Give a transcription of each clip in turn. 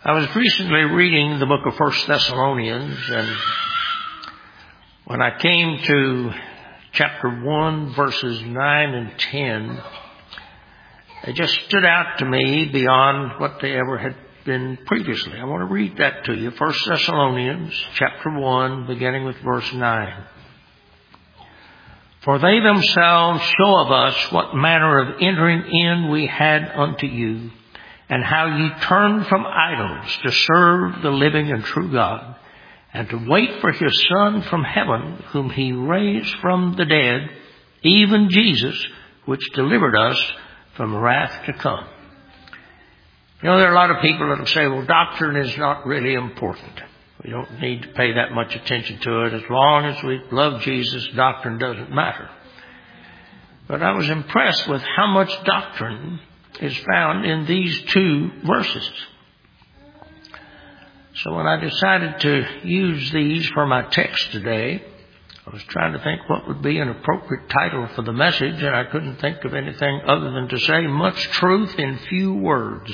I was recently reading the book of 1 Thessalonians, and when I came to chapter 1, verses 9 and 10, they just stood out to me beyond what they ever had been previously. I want to read that to you. 1 Thessalonians chapter 1, beginning with verse 9. For they themselves show of us what manner of entering in we had unto you, and how ye turned from idols to serve the living and true God, and to wait for his Son from heaven, whom he raised from the dead, even Jesus, which delivered us from wrath to come. You know, there are a lot of people that will say, well, doctrine is not really important. We don't need to pay that much attention to it. As long as we love Jesus, doctrine doesn't matter. But I was impressed with how much doctrine is found in these two verses. So when I decided to use these for my text today, I was trying to think what would be an appropriate title for the message, and I couldn't think of anything other than to say, much truth in few words.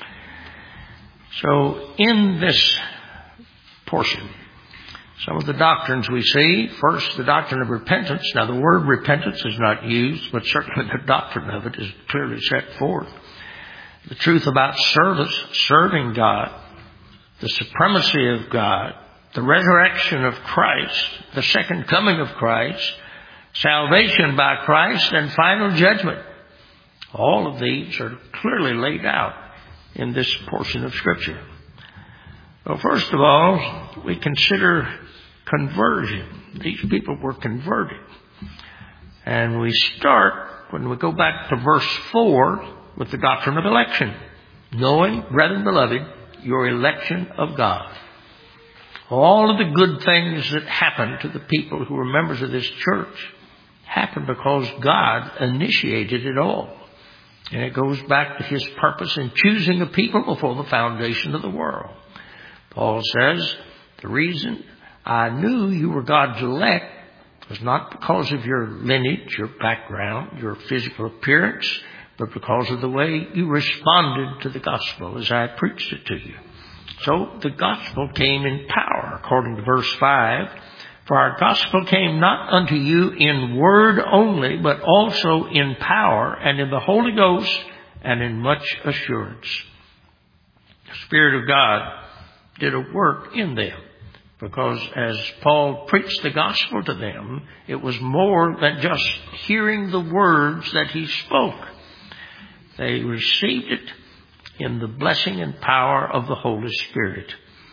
So in this portion, some of the doctrines we see. First, the doctrine of repentance. Now, the word repentance is not used, but certainly the doctrine of it is clearly set forth. The truth about service, serving God, the supremacy of God, the resurrection of Christ, the second coming of Christ, salvation by Christ, and final judgment. All of these are clearly laid out in this portion of Scripture. Well, first of all, we consider conversion. These people were converted. And we start, when we go back to verse 4, with the doctrine of election. Knowing, brethren beloved, your election of God. All of the good things that happened to the people who were members of this church happened because God initiated it all. And it goes back to his purpose in choosing a people before the foundation of the world. Paul says, the reason I knew you were God's elect was not because of your lineage, your background, your physical appearance, but because of the way you responded to the gospel as I preached it to you. So the gospel came in power, according to verse 5. For our gospel came not unto you in word only, but also in power and in the Holy Ghost and in much assurance. The Spirit of God did a work in them, because as Paul preached the gospel to them, it was more than just hearing the words that he spoke. They received it in the blessing and power of the Holy Spirit.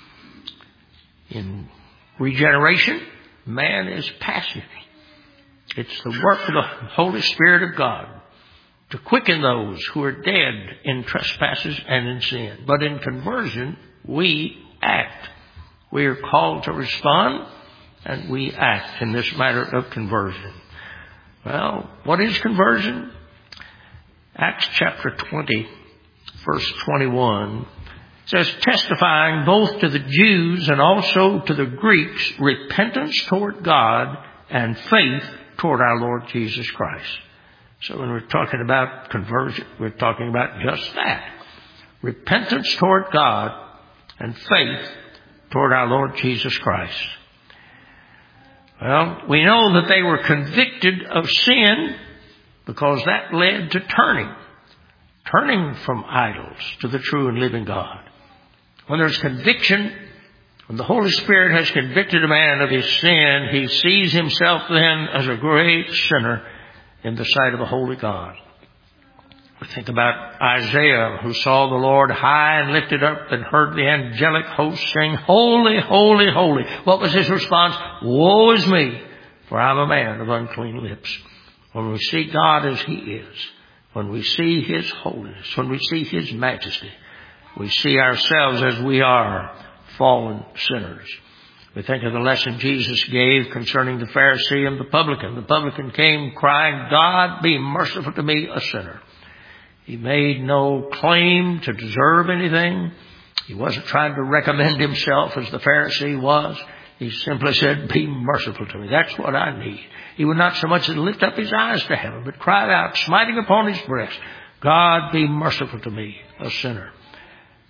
In regeneration, man is passive. It's the work of the Holy Spirit of God to quicken those who are dead in trespasses and in sin. But in conversion, we act. We are called to respond, and we act in this matter of conversion. Well, what is conversion? Acts chapter 20, verse 21 says, testifying both to the Jews and also to the Greeks, repentance toward God and faith toward our Lord Jesus Christ. So when we're talking about conversion, we're talking about just that. Repentance toward God and faith toward our Lord Jesus Christ. Well, we know that they were convicted of sin because that led to turning from idols to the true and living God. When there's conviction, when the Holy Spirit has convicted a man of his sin, he sees himself then as a great sinner in the sight of the holy God. We think about Isaiah, who saw the Lord high and lifted up and heard the angelic host sing, holy, holy, holy. What was his response? Woe is me, for I'm a man of unclean lips. When we see God as he is, when we see his holiness, when we see his majesty, we see ourselves as we are, fallen sinners. We think of the lesson Jesus gave concerning the Pharisee and the publican. The publican came crying, God, be merciful to me, a sinner. He made no claim to deserve anything. He wasn't trying to recommend himself as the Pharisee was. He simply said, be merciful to me. That's what I need. He would not so much as lift up his eyes to heaven, but cried out, smiting upon his breast, God, be merciful to me, a sinner.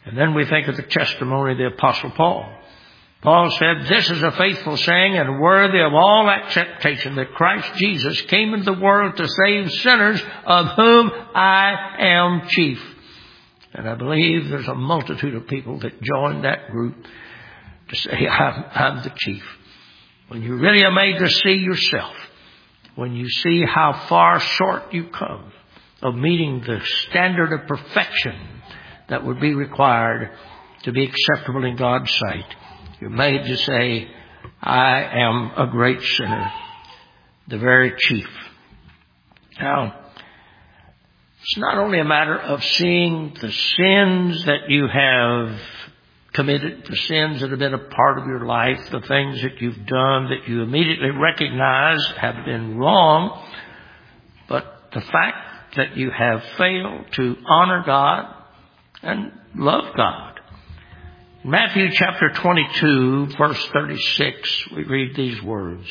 And then we think of the testimony of the Apostle Paul. Paul said, "This is a faithful saying and worthy of all acceptation, that Christ Jesus came into the world to save sinners, of whom I am chief." And I believe there's a multitude of people that join that group to say, I'm the chief. When you really are made to see yourself, when you see how far short you come of meeting the standard of perfection that would be required to be acceptable in God's sight, you're made to say, I am a great sinner, the very chief. Now, it's not only a matter of seeing the sins that you have committed, the sins that have been a part of your life, the things that you've done that you immediately recognize have been wrong, but the fact that you have failed to honor God and love God. In Matthew chapter 22, verse 36, we read these words.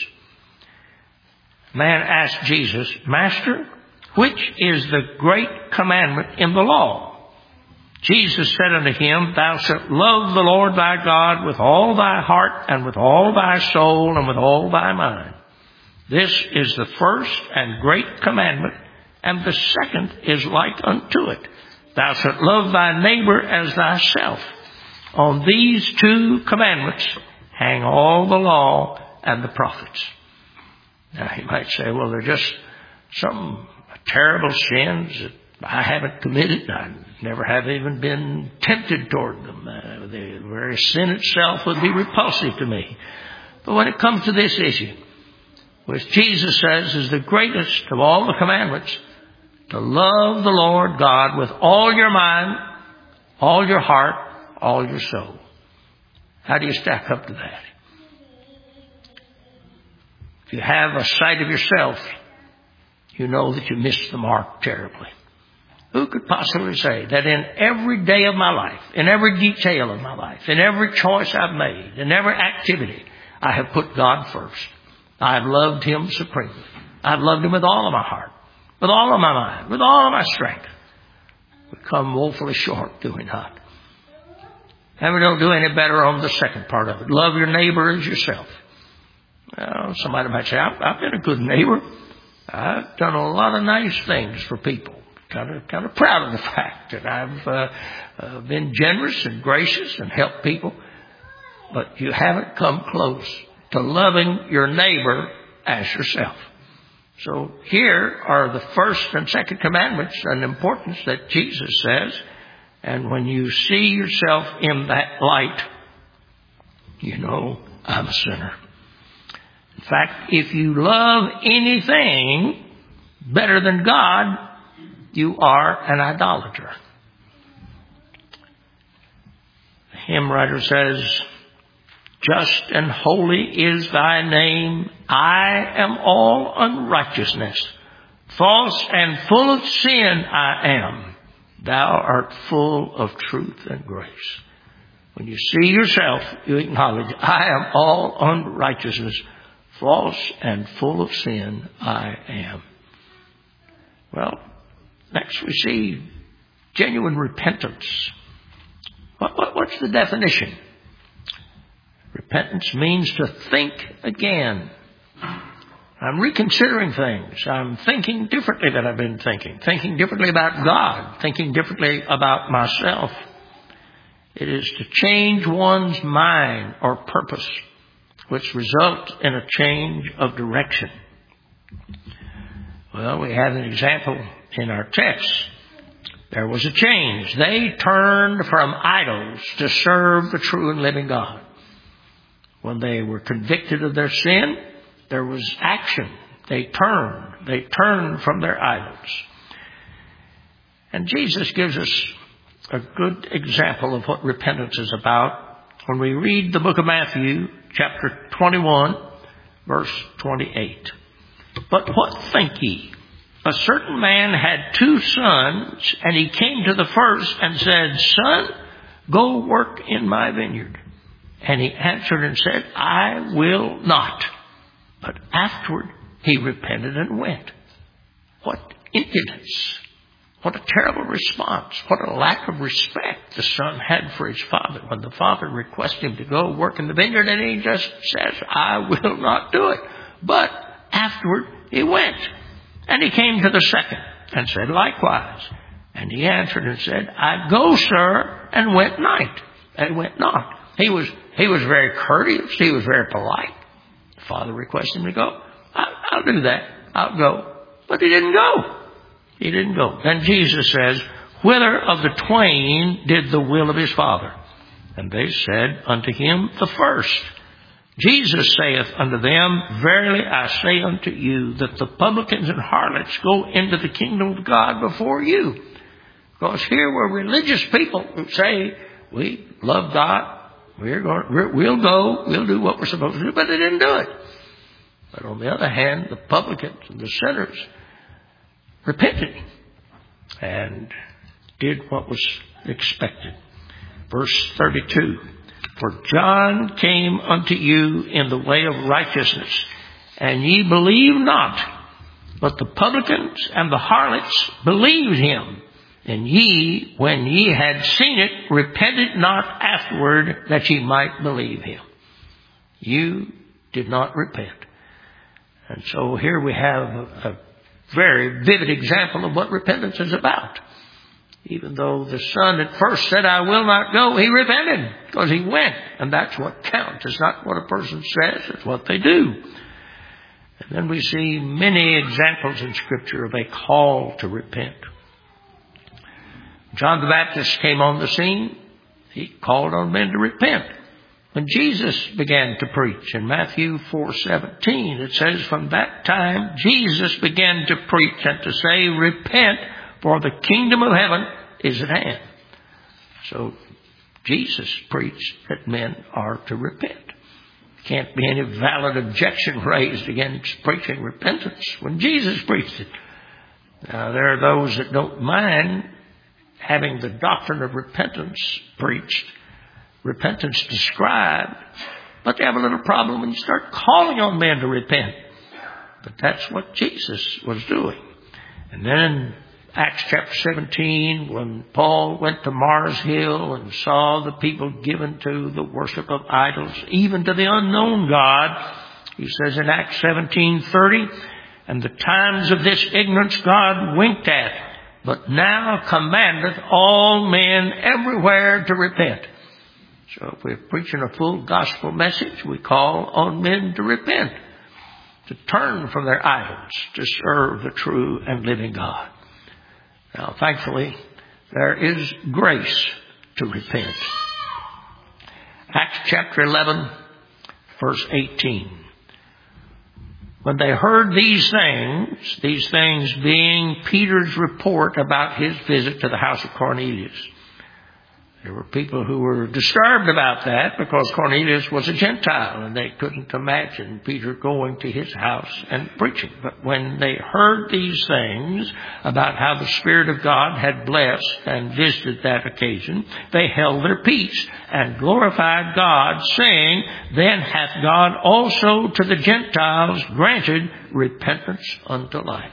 Man asked Jesus, "Master, which is the great commandment in the law?" Jesus said unto him, "Thou shalt love the Lord thy God with all thy heart and with all thy soul and with all thy mind. This is the first and great commandment, and the second is like unto it. Thou shalt love thy neighbor as thyself. On these two commandments hang all the law and the prophets." Now you might say, well, they're just some terrible sins that I haven't committed. I never have even been tempted toward them. The very sin itself would be repulsive to me. But when it comes to this issue, which Jesus says is the greatest of all the commandments, to love the Lord God with all your mind, all your heart, all your soul. How do you stack up to that? If you have a sight of yourself, you know that you missed the mark terribly. Who could possibly say that in every day of my life, in every detail of my life, in every choice I've made, in every activity, I have put God first. I have loved Him supremely. I've loved Him with all of my heart, with all of my mind, with all of my strength. We come woefully short, do we not? And we don't do any better on the second part of it. Love your neighbor as yourself. Well, somebody might say, I've been a good neighbor. I've done a lot of nice things for people. Kind of proud of the fact that I've been generous and gracious and helped people. But you haven't come close to loving your neighbor as yourself. So here are the first and second commandments and importance that Jesus says. And when you see yourself in that light, you know I'm a sinner. In fact, if you love anything better than God, you are an idolater. The hymn writer says, "Just and holy is thy name. I am all unrighteousness. False and full of sin I am. Thou art full of truth and grace." When you see yourself, you acknowledge, I am all unrighteousness. False and full of sin I am. Well, next we see genuine repentance. What's the definition? Repentance means to think again. I'm reconsidering things. I'm thinking differently than I've been thinking differently about God, thinking differently about myself. It is to change one's mind or purpose, which results in a change of direction. Well, we have an example in our text. There was a change. They turned from idols to serve the true and living God. When they were convicted of their sin, there was action. They turned from their idols. And Jesus gives us a good example of what repentance is about when we read the book of Matthew, chapter 21, verse 28. "But what think ye? A certain man had 2 sons, and he came to the first and said, Son, go work in my vineyard. And he answered and said, I will not. But afterward he repented and went. What impudence! What a terrible response. What a lack of respect the son had for his father when the father requested him to go work in the vineyard, and he just says, I will not do it. But afterward he went. And he came to the second and said likewise. And he answered and said, I go, sir, and went not. He was very courteous. He was very polite. The father requested him to go. I'll do that. I'll go. But he didn't go. He didn't go. Then Jesus says, whither of the twain did the will of his father? And they said unto him, the first. Jesus saith unto them, verily I say unto you, that the publicans and harlots go into the kingdom of God before you. Because here were religious people who say, we love God, we'll go, we'll do what we're supposed to do, but they didn't do it. But on the other hand, the publicans and the sinners repented and did what was expected. Verse 32, for John came unto you in the way of righteousness, and ye believe not, but the publicans and the harlots believed him. And ye, when ye had seen it, repented not afterward that ye might believe him. You did not repent. And so here we have a very vivid example of what repentance is about. Even though the son at first said, I will not go, he repented because he went. And that's what counts. It's not what a person says, it's what they do. And then we see many examples in Scripture of a call to repent. John the Baptist came on the scene. He called on men to repent. When Jesus began to preach in Matthew 4:17, it says, from that time Jesus began to preach and to say, repent, for the kingdom of heaven is at hand. So Jesus preached that men are to repent. Can't be any valid objection raised against preaching repentance when Jesus preached it. Now, there are those that don't mind having the doctrine of repentance preached, repentance described, but they have a little problem when you start calling on men to repent. But that's what Jesus was doing. And then in Acts chapter 17, when Paul went to Mars Hill and saw the people given to the worship of idols, even to the unknown God, he says in Acts 17:30, and the times of this ignorance God winked at, but now commandeth all men everywhere to repent. So if we're preaching a full gospel message, we call on men to repent, to turn from their idols, to serve the true and living God. Now, thankfully, there is grace to repent. Acts chapter 11, verse 18. When they heard these things being Peter's report about his visit to the house of Cornelius. There were people who were disturbed about that because Cornelius was a Gentile and they couldn't imagine Peter going to his house and preaching. But when they heard these things about how the Spirit of God had blessed and visited that occasion, they held their peace and glorified God, saying, then hath God also to the Gentiles granted repentance unto life.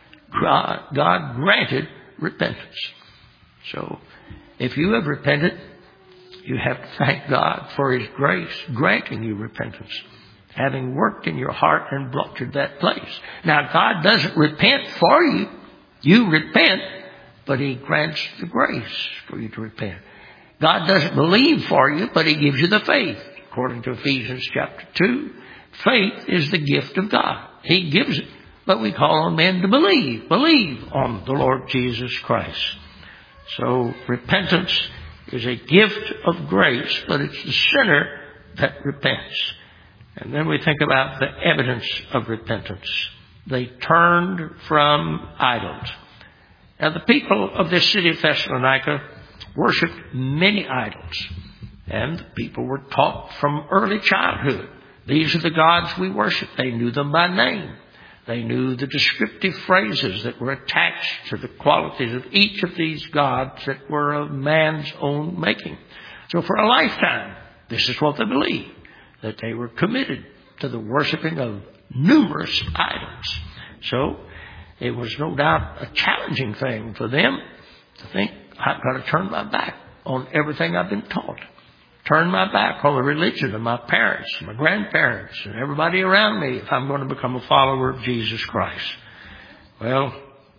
God granted repentance. So, if you have repented, you have to thank God for His grace granting you repentance, having worked in your heart and brought you to that place. Now, God doesn't repent for you. You repent, but He grants the grace for you to repent. God doesn't believe for you, but He gives you the faith. According to Ephesians chapter 2, faith is the gift of God. He gives it, but we call on men to believe. Believe on the Lord Jesus Christ. So repentance is a gift of grace, but it's the sinner that repents. And then we think about the evidence of repentance. They turned from idols. Now the people of this city of Thessalonica worshipped many idols. And the people were taught from early childhood, these are the gods we worship. They knew them by name. They knew the descriptive phrases that were attached to the qualities of each of these gods that were of man's own making. So for a lifetime, this is what they believed, that they were committed to the worshiping of numerous idols. So It was no doubt a challenging thing for them to think, I've got to turn my back on everything I've been taught. Turn my back on the religion of my parents, my grandparents, and everybody around me if I'm going to become a follower of Jesus Christ. Well,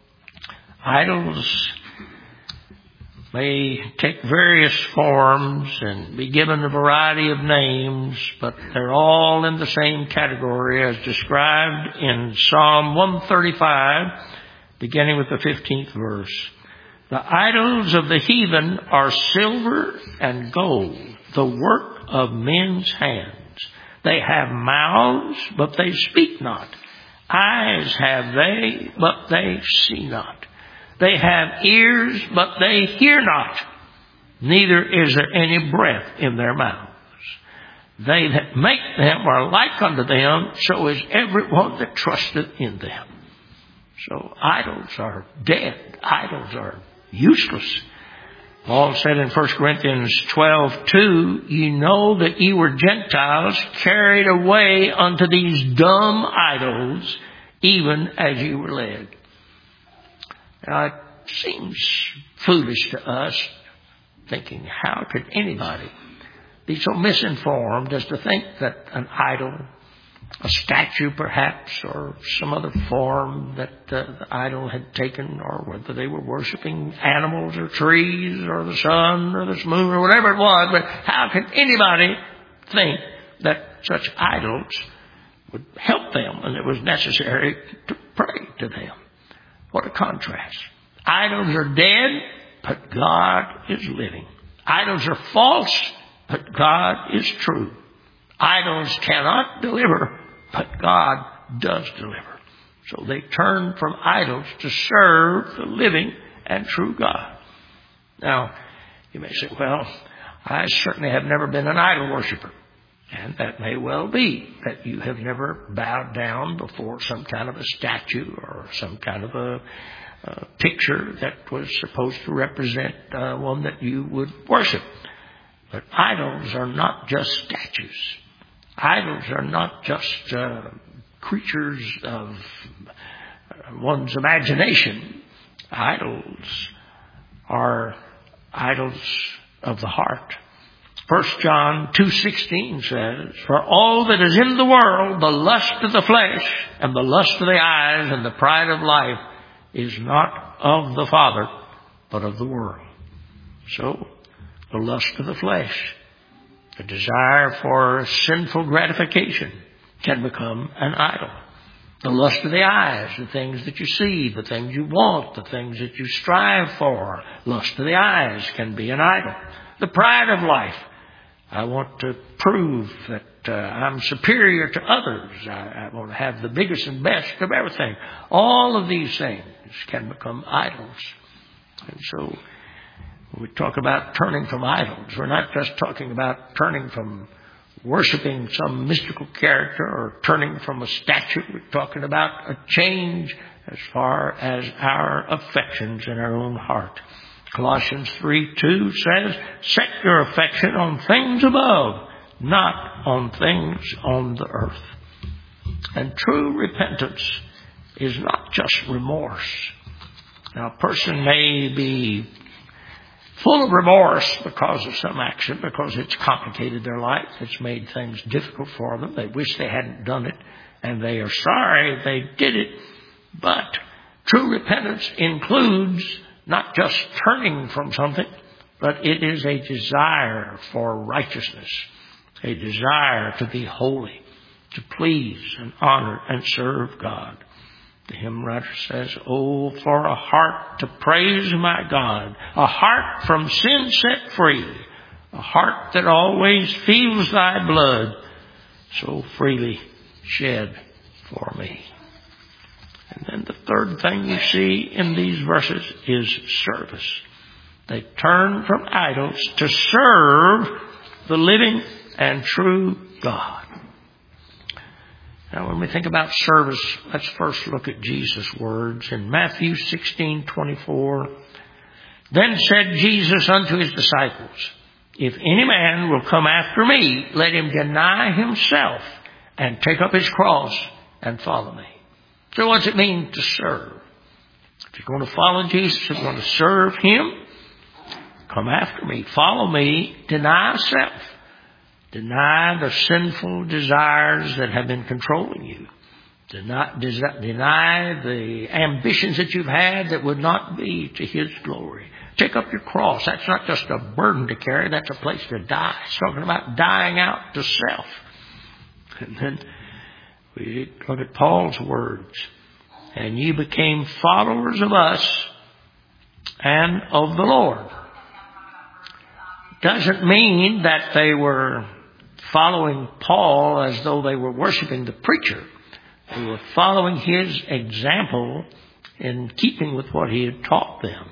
idols may take various forms and be given a variety of names, but they're all in the same category as described in Psalm 135, beginning with the 15th verse. The idols of the heathen are silver and gold, the work of men's hands. They have mouths, but they speak not. Eyes have they, but they see not. They have ears, but they hear not. Neither is there any breath in their mouths. They that make them are like unto them, so is everyone that trusteth in them. So idols are dead. Idols are useless. Paul said in 1 Corinthians 12:2, you know that ye were Gentiles carried away unto these dumb idols, even as ye were led. Now, it seems foolish to us, thinking, how could anybody be so misinformed as to think that an idol, a statue perhaps, or some other form that the idol had taken, or whether they were worshiping animals or trees or the sun or the moon or whatever it was, but how could anybody think that such idols would help them when it was necessary to pray to them? What a contrast. Idols are dead, but God is living. Idols are false, but God is true. Idols cannot deliver, but God does deliver. So they turn from idols to serve the living and true God. Now, you may say, well, I certainly have never been an idol worshiper. And that may well be that you have never bowed down before some kind of a statue or some kind of a picture that was supposed to represent one that you would worship. But idols are not just statues. Idols are not just creatures of one's imagination. Idols are idols of the heart. 1 John 2:16 says, for all that is in the world, the lust of the flesh and the lust of the eyes and the pride of life is not of the Father, but of the world. So, the lust of the flesh, the desire for sinful gratification, can become an idol. The lust of the eyes, the things that you see, the things you want, the things that you strive for. Lust of the eyes can be an idol. The pride of life. I want to prove that I'm superior to others. I want to have the biggest and best of everything. All of these things can become idols. And so when we talk about turning from idols, we're not just talking about turning from worshiping some mystical character or turning from a statue. We're talking about a change as far as our affections in our own heart. Colossians 3:2 says, set your affection on things above, not on things on the earth. And true repentance is not just remorse. Now, a person may be full of remorse because of some action, because it's complicated their life, it's made things difficult for them. They wish they hadn't done it, and they are sorry they did it. But true repentance includes not just turning from something, but it is a desire for righteousness, a desire to be holy, to please and honor and serve God. The hymn writer says, oh, for a heart to praise my God, a heart from sin set free, a heart that always feels thy blood so freely shed for me. And then the third thing you see in these verses is service. They turn from idols to serve the living and true God. Now, when we think about service, let's first look at Jesus' words in Matthew 16:24. Then said Jesus unto his disciples, if any man will come after me, let him deny himself and take up his cross and follow me. So what's it mean to serve? If you're going to follow Jesus, if you're going to serve Him, come after me. Follow me. Deny self. Deny the sinful desires that have been controlling you. Deny the ambitions that you've had that would not be to His glory. Take up your cross. That's not just a burden to carry. That's a place to die. It's talking about dying out to self. And then we look at Paul's words. And ye became followers of us and of the Lord. Doesn't mean that they were following Paul as though they were worshiping the preacher. They were following his example in keeping with what he had taught them.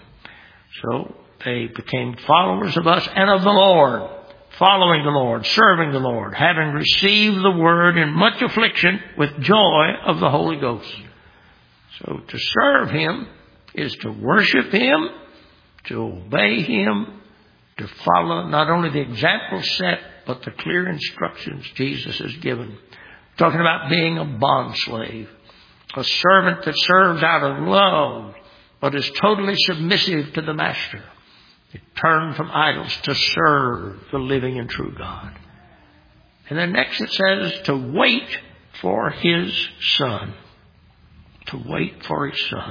So they became followers of us and of the Lord, following the Lord, serving the Lord, having received the word in much affliction with joy of the Holy Ghost. So to serve Him is to worship Him, to obey Him, to follow not only the example set, but the clear instructions Jesus has given. Talking about being a bondslave, a servant that serves out of love, but is totally submissive to the Master. They turn from idols to serve the living and true God. And then next it says to wait for His Son. To wait for His Son.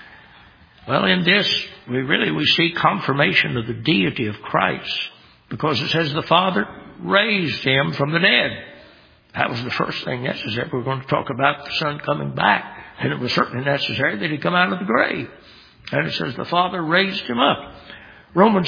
Well, in this, we see confirmation of the deity of Christ, because it says the Father raised Him from the dead. That was the first thing necessary. We're going to talk about the Son coming back, and it was certainly necessary that He come out of the grave. And it says the Father raised Him up. Romans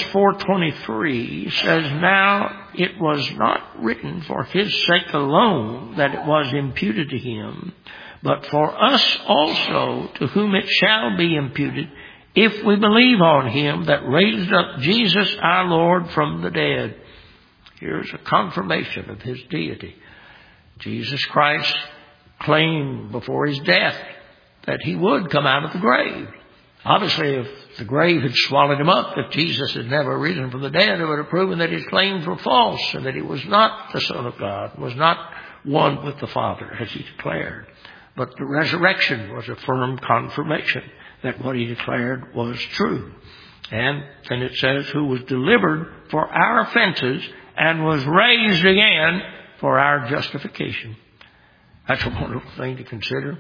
4:23 says, now it was not written for His sake alone that it was imputed to Him, but for us also, to whom it shall be imputed, if we believe on Him that raised up Jesus our Lord from the dead. Here's a confirmation of His deity. Jesus Christ claimed before His death that He would come out of the grave. Obviously, if the grave had swallowed Him up, if Jesus had never risen from the dead, it would have proven that His claims were false and that He was not the Son of God, was not one with the Father, as He declared. But the resurrection was a firm confirmation that what He declared was true. And then it says, who was delivered for our offenses and was raised again for our justification. That's a wonderful thing to consider.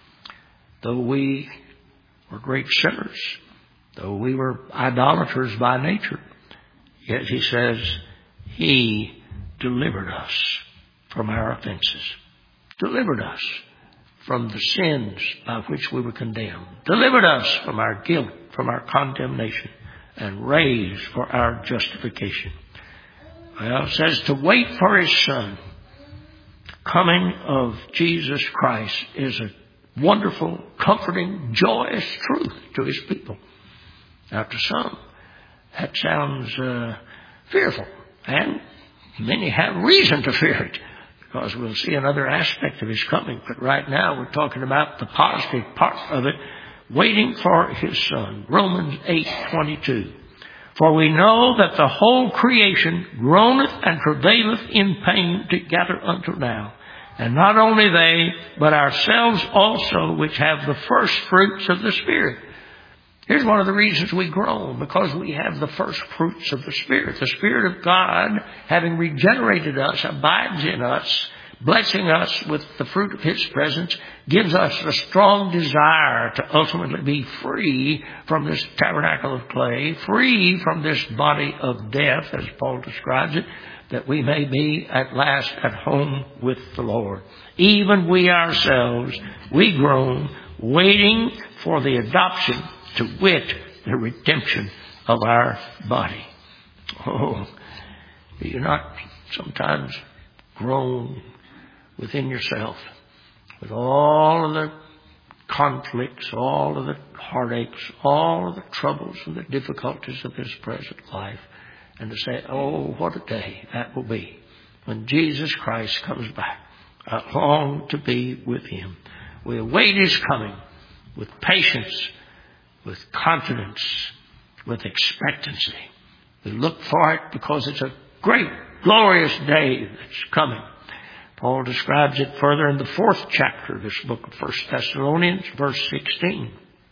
Though we were great sinners, though we were idolaters by nature, yet He says He delivered us from our offenses. Delivered us from the sins by which we were condemned. Delivered us from our guilt, from our condemnation, and raised for our justification. Well, it says to wait for His Son. The coming of Jesus Christ is a wonderful, comforting, joyous truth to His people. Now, to some, that sounds fearful, and many have reason to fear it, because we'll see another aspect of His coming. But right now, we're talking about the positive part of it, waiting for His Son. Romans 8:22. For we know that the whole creation groaneth and travaileth in pain together until now. And not only they, but ourselves also, which have the first fruits of the Spirit. Here's one of the reasons we groan, because we have the first fruits of the Spirit. The Spirit of God, having regenerated us, abides in us, blessing us with the fruit of His presence, gives us a strong desire to ultimately be free from this tabernacle of clay, free from this body of death, as Paul describes it, that we may be at last at home with the Lord. Even we ourselves, we groan, waiting for the adoption, to wit, the redemption of our body. Oh, do you not sometimes groan within yourself with all of the conflicts, all of the heartaches, all of the troubles and the difficulties of this present life, and to say, oh, what a day that will be when Jesus Christ comes back. I long to be with Him. We await His coming with patience, with confidence, with expectancy. We look for it because it's a great, glorious day that's coming. Paul describes it further in the 4th chapter of this book of 1 Thessalonians, verse 16.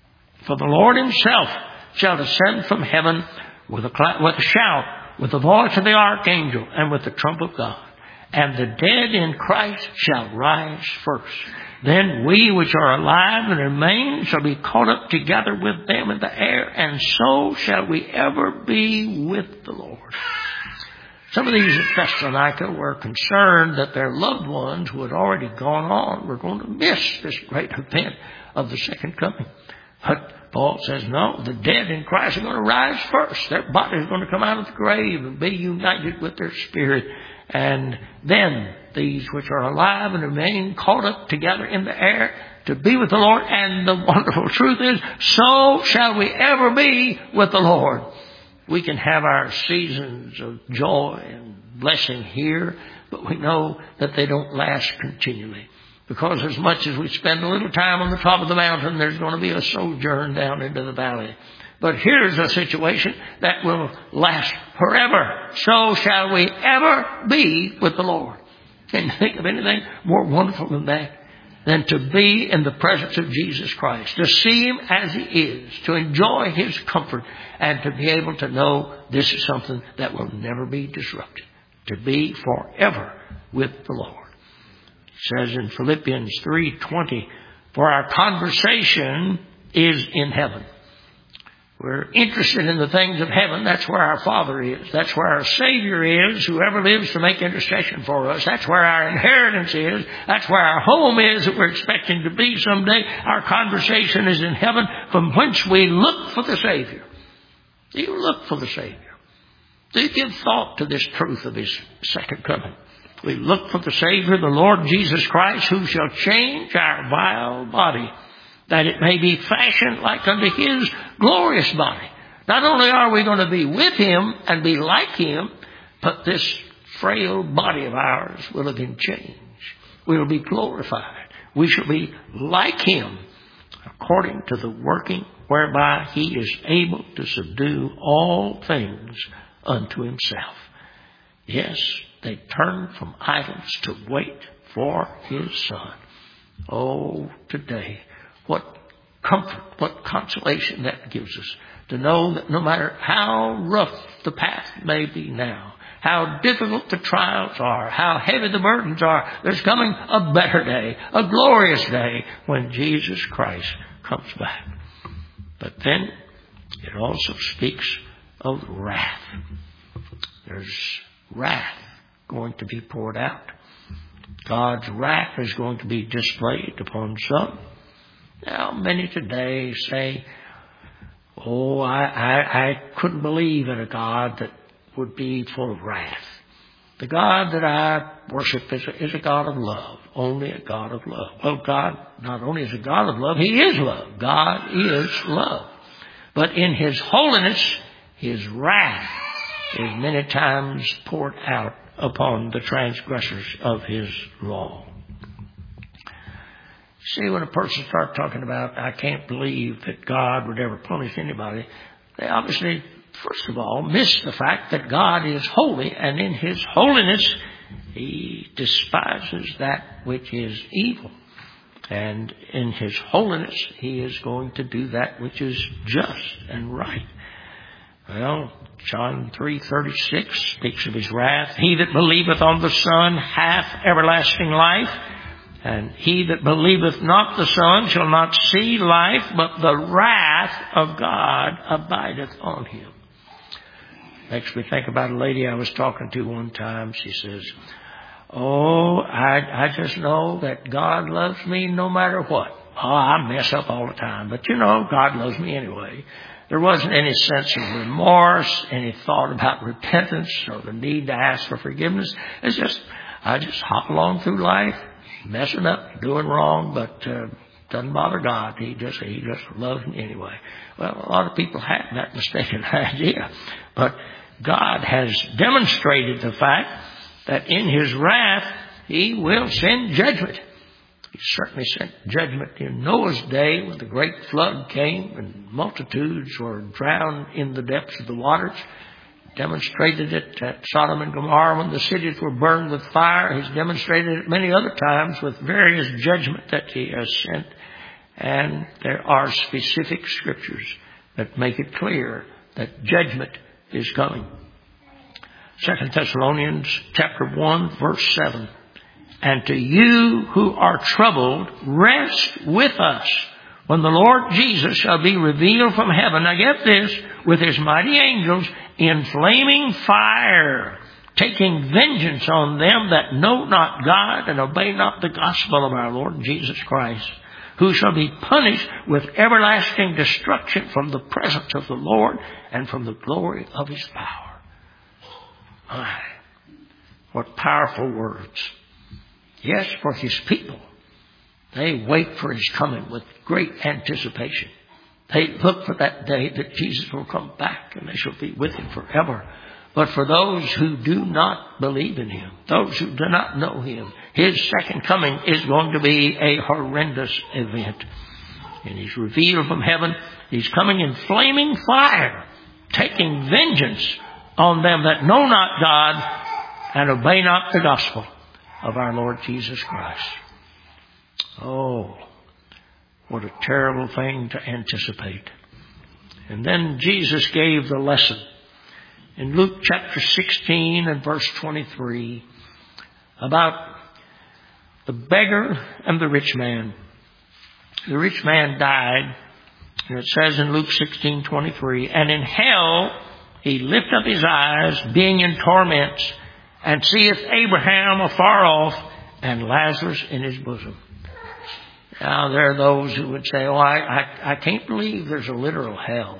For the Lord himself shall descend from heaven with a shout, with the voice of the archangel, and with the trump of God. And the dead in Christ shall rise first. Then we which are alive and remain shall be caught up together with them in the air, and so shall we ever be with the Lord. Some of these at Thessalonica were concerned that their loved ones who had already gone on were going to miss this great event of the second coming. But Paul says, no, the dead in Christ are going to rise first. Their body is going to come out of the grave and be united with their spirit. And then these which are alive and remain caught up together in the air to be with the Lord. And the wonderful truth is, so shall we ever be with the Lord. We can have our seasons of joy and blessing here, but we know that they don't last continually. Because as much as we spend a little time on the top of the mountain, there's going to be a sojourn down into the valley. But here's a situation that will last forever. So shall we ever be with the Lord. Can you think of anything more wonderful than that? Than to be in the presence of Jesus Christ, to see him as he is, to enjoy his comfort, and to be able to know this is something that will never be disrupted, to be forever with the Lord. It says in Philippians 3:20, for our conversation is in heaven. We're interested in the things of heaven. That's where our Father is. That's where our Savior is, whoever lives to make intercession for us. That's where our inheritance is. That's where our home is that we're expecting to be someday. Our conversation is in heaven, from whence we look for the Savior. Do you look for the Savior? Do you give thought to this truth of his second coming? We look for the Savior, the Lord Jesus Christ, who shall change our vile body, that it may be fashioned like unto his glorious body. Not only are we going to be with him and be like him, but this frail body of ours will have been changed. We will be glorified. We shall be like him, according to the working whereby he is able to subdue all things unto himself. Yes, they turn from idols to wait for his Son. Oh, today, what comfort, what consolation that gives us to know that no matter how rough the path may be now, how difficult the trials are, how heavy the burdens are, there's coming a better day, a glorious day when Jesus Christ comes back. But then it also speaks of wrath. There's wrath going to be poured out. God's wrath is going to be displayed upon some. Now, many today say, oh, I couldn't believe in a God that would be full of wrath. The God that I worship is a God of love, only a God of love. Well, God not only is a God of love, he is love. God is love. But in his holiness, his wrath is many times poured out upon the transgressors of his law. See, when a person starts talking about, I can't believe that God would ever punish anybody, they obviously, first of all, miss the fact that God is holy, and in his holiness, he despises that which is evil. And in his holiness, he is going to do that which is just and right. Well, John 3:36 speaks of his wrath. He that believeth on the Son hath everlasting life, and he that believeth not the Son shall not see life, but the wrath of God abideth on him. Makes me think about a lady I was talking to one time. She says, oh, I just know that God loves me no matter what. Oh, I mess up all the time, but God loves me anyway. There wasn't any sense of remorse, any thought about repentance or the need to ask for forgiveness. I just hop along through life, messing up, doing wrong, but doesn't bother God. He just loves me anyway. Well, a lot of people have that mistaken idea. But God has demonstrated the fact that in his wrath, he will send judgment. He certainly sent judgment in Noah's day when the great flood came and multitudes were drowned in the depths of the waters. Demonstrated it at Sodom and Gomorrah when the cities were burned with fire. He's demonstrated it many other times with various judgment that he has sent. And there are specific scriptures that make it clear that judgment is coming. 2 Thessalonians chapter 1, verse 7. And to you who are troubled, rest with us when the Lord Jesus shall be revealed from heaven. Now get this, with his mighty angels in flaming fire, taking vengeance on them that know not God and obey not the gospel of our Lord Jesus Christ, who shall be punished with everlasting destruction from the presence of the Lord and from the glory of his power. My, what powerful words. Yes, for his people. They wait for his coming with great anticipation. They look for that day that Jesus will come back and they shall be with him forever. But for those who do not believe in him, those who do not know him, his second coming is going to be a horrendous event. And he's revealed from heaven. He's coming in flaming fire, taking vengeance on them that know not God and obey not the gospel of our Lord Jesus Christ. Oh, what a terrible thing to anticipate. And then Jesus gave the lesson in Luke chapter 16 and verse 23 about the beggar and the rich man. The rich man died, and it says in Luke 16:23, and in hell he lift up his eyes, being in torments, and seeth Abraham afar off, and Lazarus in his bosom. Now there are those who would say, "Oh, I can't believe there's a literal hell.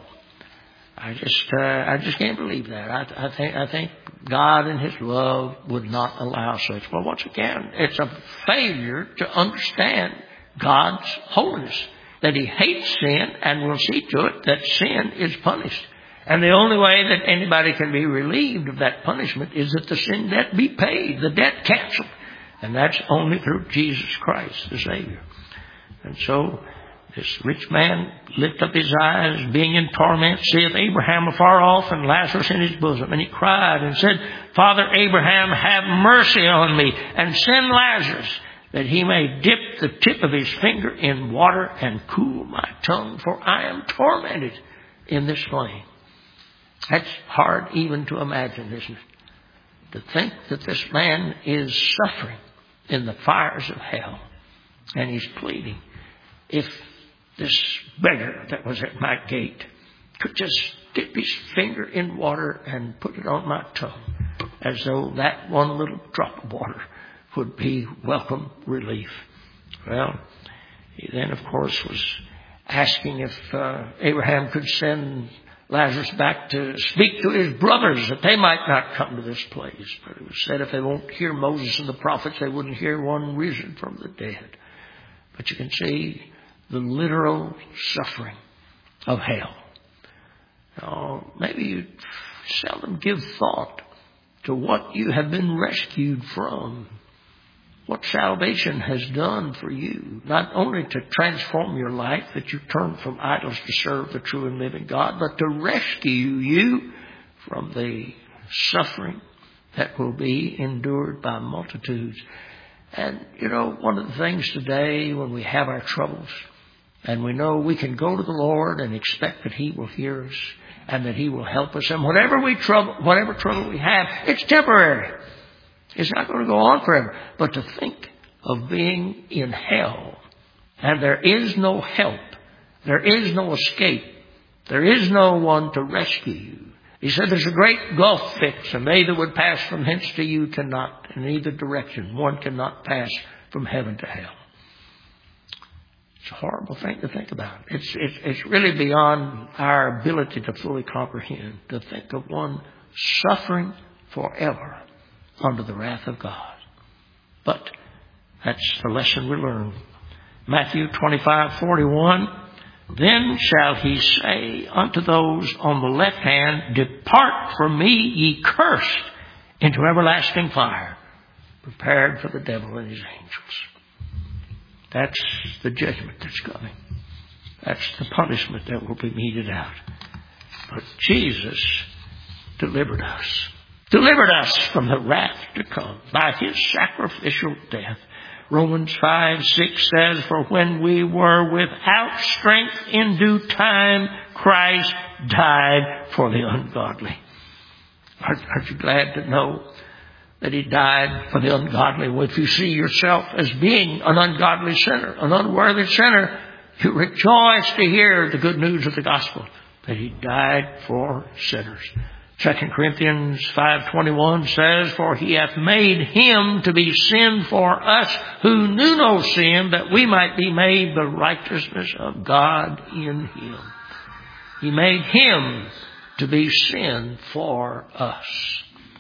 I just can't believe that. I think God in his love would not allow such." Well, once again, it's a failure to understand God's holiness, that he hates sin and will see to it that sin is punished. And the only way that anybody can be relieved of that punishment is that the sin debt be paid, the debt canceled. And that's only through Jesus Christ, the Savior. And so this rich man lift up his eyes, being in torment, seeth Abraham afar off and Lazarus in his bosom. And he cried and said, Father Abraham, have mercy on me, and send Lazarus, that he may dip the tip of his finger in water and cool my tongue, for I am tormented in this flame. That's hard even to imagine, isn't it? To think that this man is suffering in the fires of hell. And he's pleading, if this beggar that was at my gate could just dip his finger in water and put it on my tongue, as though that one little drop of water would be welcome relief. Well, he then, of course, was asking if Abraham could send Lazarus back to speak to his brothers, that they might not come to this place. But it was said if they won't hear Moses and the prophets, they wouldn't hear one risen from the dead. But you can see the literal suffering of hell. Now, maybe you seldom give thought to what you have been rescued from, what salvation has done for you, not only to transform your life, that you turn from idols to serve the true and living God, but to rescue you from the suffering that will be endured by multitudes. And, you know, one of the things today when we have our troubles, and we know we can go to the Lord and expect that he will hear us and that he will help us, and whatever trouble we have, it's temporary. It's not going to go on forever. But to think of being in hell, and there is no help, there is no escape, there is no one to rescue you. He said there's a great gulf fixed, and they that would pass from hence to you cannot, in either direction. One cannot pass from heaven to hell. It's a horrible thing to think about. It's really beyond our ability to fully comprehend, to think of one suffering forever under the wrath of God. But that's the lesson we learn. Matthew 25:41. Then shall he say unto those on the left hand, Depart from me, ye cursed, into everlasting fire, prepared for the devil and his angels. That's the judgment that's coming. That's the punishment that will be meted out. But Jesus delivered us from the wrath to come by his sacrificial death. Romans 5:6 says, "For when we were without strength in due time, Christ died for the ungodly." Aren't you glad to know that He died for the ungodly? Well, if you see yourself as being an ungodly sinner, an unworthy sinner, you rejoice to hear the good news of the gospel, that He died for sinners. 2 Corinthians 5:21 says, "For He hath made Him to be sin for us who knew no sin, that we might be made the righteousness of God in Him." He made Him to be sin for us.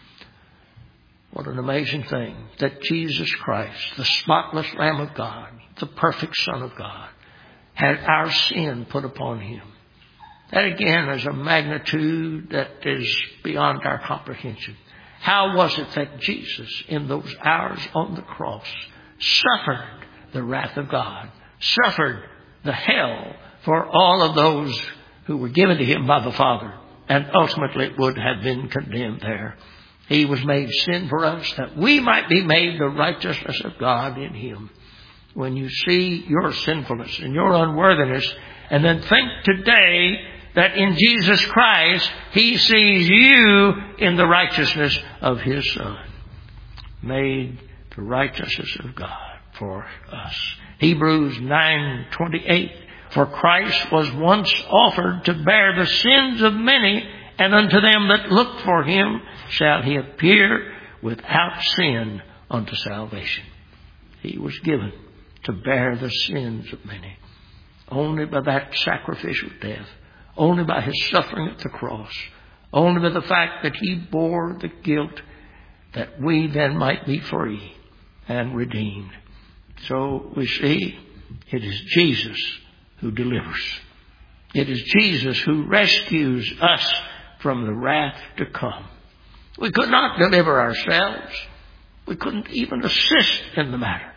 What an amazing thing that Jesus Christ, the spotless Lamb of God, the perfect Son of God, had our sin put upon Him. That again is a magnitude that is beyond our comprehension. How was it that Jesus, in those hours on the cross, suffered the wrath of God, suffered the hell for all of those who were given to Him by the Father, and ultimately would have been condemned there? He was made sin for us, that we might be made the righteousness of God in Him. When you see your sinfulness and your unworthiness, and then think today that in Jesus Christ, He sees you in the righteousness of His Son. Made the righteousness of God for us. Hebrews 9:28. "For Christ was once offered to bear the sins of many, and unto them that look for Him shall He appear without sin unto salvation." He was given to bear the sins of many. Only by that sacrificial death, only by His suffering at the cross, only by the fact that He bore the guilt, that we then might be free and redeemed. So we see it is Jesus who delivers. It is Jesus who rescues us from the wrath to come. We could not deliver ourselves. We couldn't even assist in the matter.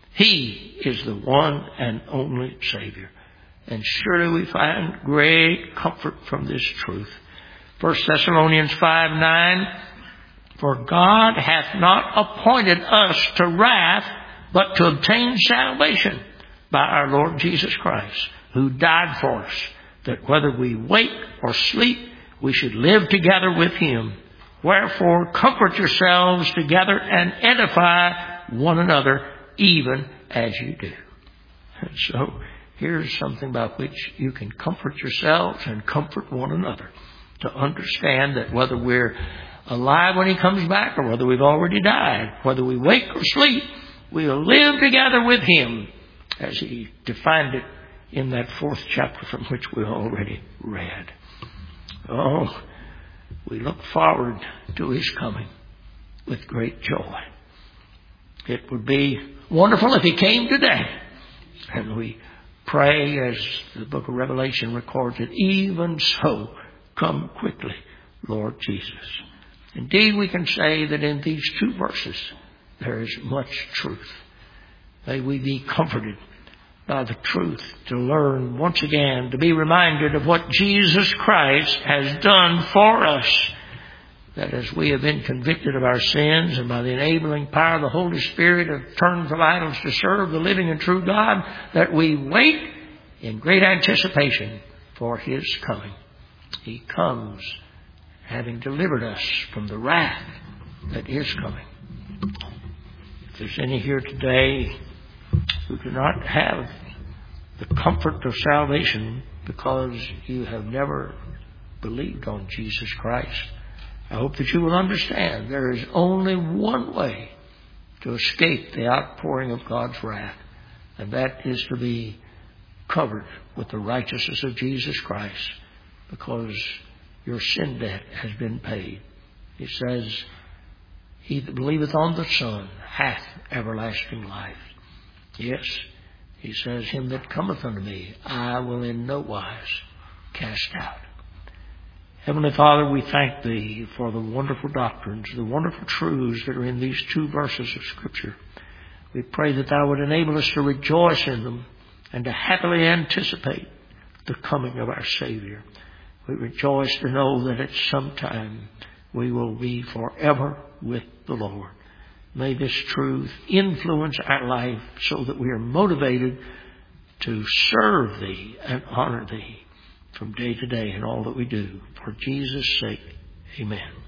He is the one and only Savior. And surely we find great comfort from this truth. 1 Thessalonians 5:9, "For God hath not appointed us to wrath, but to obtain salvation by our Lord Jesus Christ, who died for us, that whether we wake or sleep, we should live together with Him. Wherefore, comfort yourselves together and edify one another, even as you do." And so, here's something by which you can comfort yourselves and comfort one another. To understand that whether we're alive when He comes back or whether we've already died, whether we wake or sleep, we'll live together with Him, as He defined it in that 4th chapter from which we already read. Oh, we look forward to His coming with great joy. It would be wonderful if He came today. And we pray, as the book of Revelation records it, "Even so, come quickly, Lord Jesus." Indeed, we can say that in these 2 verses, there is much truth. May we be comforted by the truth, to learn once again, to be reminded of what Jesus Christ has done for us. That as we have been convicted of our sins, and by the enabling power of the Holy Spirit have turned from idols to serve the living and true God, that we wait in great anticipation for His coming. He comes having delivered us from the wrath that is coming. If there's any here today who do not have the comfort of salvation because you have never believed on Jesus Christ, I hope that you will understand there is only one way to escape the outpouring of God's wrath, and that is to be covered with the righteousness of Jesus Christ, because your sin debt has been paid. He says, "He that believeth on the Son hath everlasting life." Yes, He says, "Him that cometh unto me, I will in no wise cast out." Heavenly Father, we thank Thee for the wonderful doctrines, the wonderful truths that are in these 2 verses of Scripture. We pray that Thou would enable us to rejoice in them and to happily anticipate the coming of our Savior. We rejoice to know that at some time we will be forever with the Lord. May this truth influence our life so that we are motivated to serve Thee and honor Thee from day to day in all that we do. For Jesus' sake, amen.